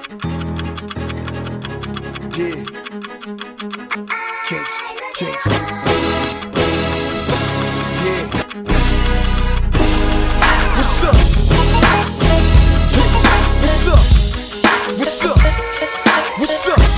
Yeah. Kinks. Yeah. What's up? What's up? What's up? What's up?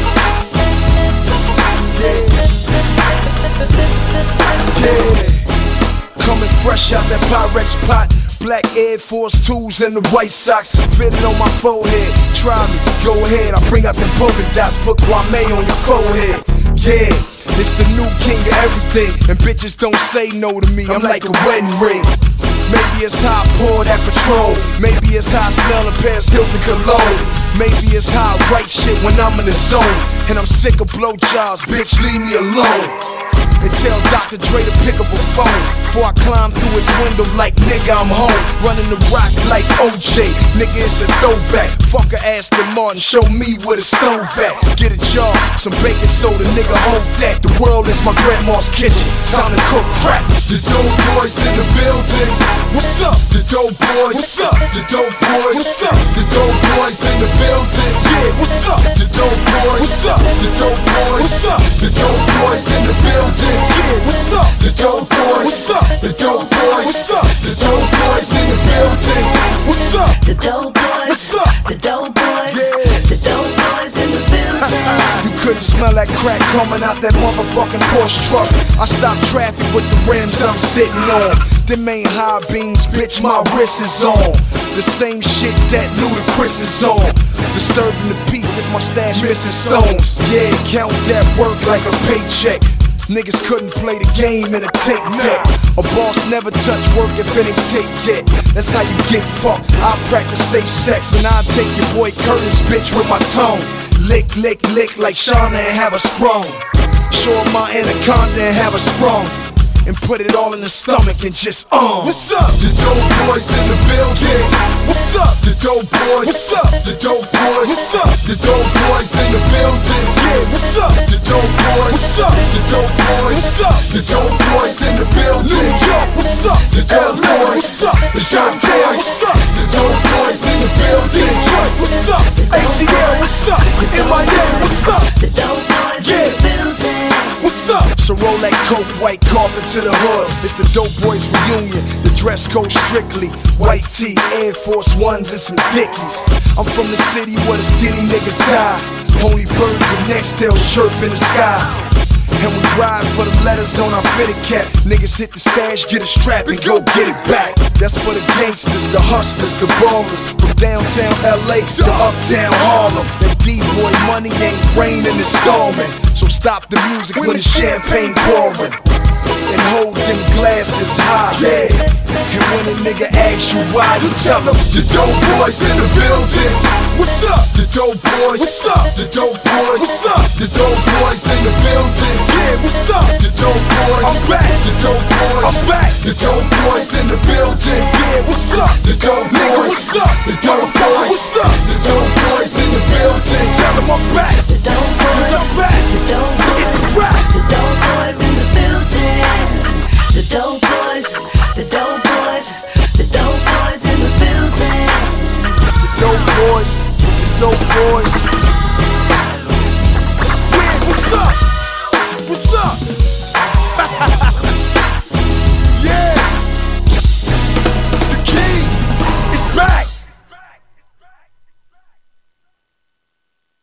Yeah. Coming fresh out that Pyrex pot. Black Air Force 2s and the white socks fitted on my forehead. Try me, go ahead. I bring out the polka dots, put Kwame on your forehead. Yeah, it's the new king of everything, and bitches don't say no to me. I'm like a wedding ring. Maybe it's how I pour that Patron. Maybe it's how I smell a Paris Hilton cologne. Maybe it's how I write shit when I'm in the zone. And I'm sick of blowjobs, bitch, leave me alone. And tell Dr. Dre to pick up a phone before I climb through his window like nigga I'm home. Running the rock like OJ, nigga it's a throwback. Fuck a Aston Martin, show me where the stove at. Get a jar, some baking soda, nigga hold that. The world is my grandma's kitchen, time to cook crack. The dope boys in the building. What's up? The dope boys. What's up? The dope boys. What's up? The dope boys in the building. Yeah, what's up? The dope boys. What's up? The dope boys. What's up? The dope boys in the building. Yeah, what's up? The dope boys. What's up? The dope boys. What's up? The dope boys in the building. What's up? The dope boys. What's up? The dope boys. Yeah. The dope boys in the building. You couldn't smell that crack coming out that motherfucking Porsche truck. I stopped traffic with the rims I'm sitting on. Them ain't high beams, bitch, my wrist is on. The same shit that Ludacris is on. Disturbing the peace if my stash missing stones. Yeah, count that work like a paycheck. Niggas couldn't play the game in a tape deck. A boss never touch work if it ain't tape yet. That's how you get fucked. I practice safe sex and I take your boy Curtis bitch with my tongue. Lick, lick, lick like Shauna and have a sprung. Show him my anaconda and have a sprung. And put it all in the stomach and just What's up? The dope boys in the building. What's up? The dope boys. What's up? The dope boys. What's up? The dope boys in the building. Yeah, what's up? The dope boys. What's up? The dope boys. What's up? The dope boys in the building. New York, what's up? The dope boys. What's up? The dope boys. What's up? The dope boys in the building. Detroit, what's up? ATL, what's up? MIA, what's up? The dope boys in the building. What's up? So roll that coke, white carpet to the hood. It's the Dope Boys reunion. The dress code strictly white tee, Air Force Ones and some Dickies. I'm from the city where the skinny niggas die. Only birds and nexttails chirp in the sky. And we ride for the letters on our fitted cap. Niggas hit the stash, get a strap and go get it back. That's for the gangsters, the hustlers, the ballers. From downtown LA to uptown Harlem. That D-boy money ain't raining, it's storming. So stop the music when the champagne pouring. And hold them glasses high, yeah. And when a nigga asks you why, you tell him the dope boys in the building. What's up? The dope boys. What's up? The dope boys. What's up? The dope boys in the building. Yeah, what's up? The dope boys. I'm back. The dope boys. I'm back. The dope boys in the building. Yeah, what's up? The dope boys. What's up? The dope boys. What's up? The dope boys in the building. Tell them I'm back. The dope boys. I'm back. The dope boys.